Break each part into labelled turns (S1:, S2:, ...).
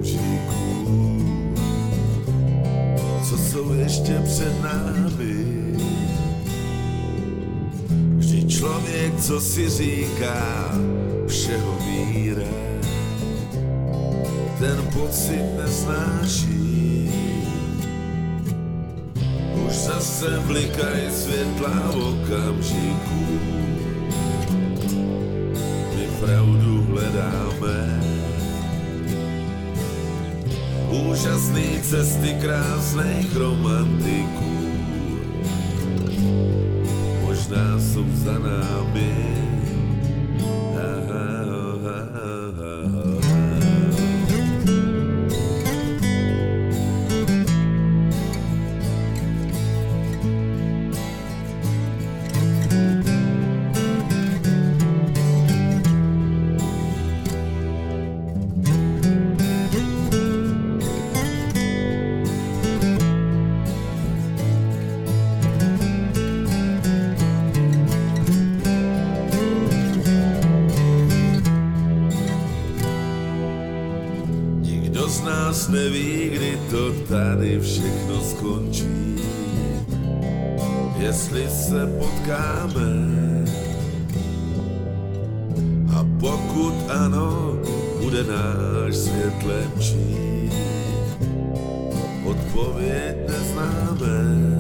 S1: okamžiků, co jsou ještě před námi. Vždy člověk, co si říká všeho míra, ten pocit nesnáší. Už zase blikají světla v okamžiku, my pravdu hledáme. Úžasný cesty krásných romantiků možná jsou za námi. Nikdo z nás neví, kdy to tady všechno skončí. Jestli se potkáme a pokud ano, bude náš svět lepší. Odpověď neznáme.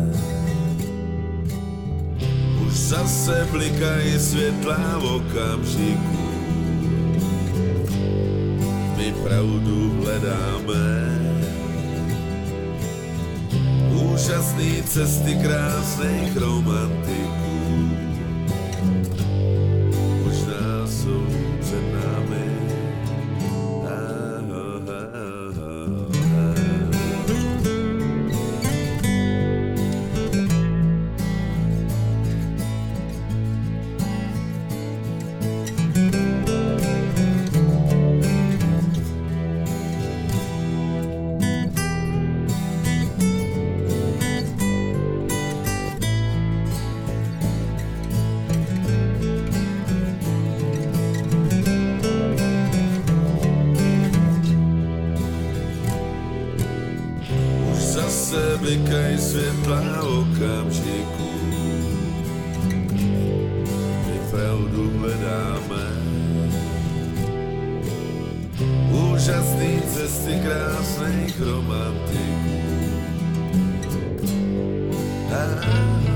S1: Už zase blikají světla v okamžiku, my pravdu hledáme. Úžasný cesty krásných romantiků možná jsou před námi. Zase blikají světla okamžiku, my pravdu hledáme. Úžasný cesty krásných romantiků.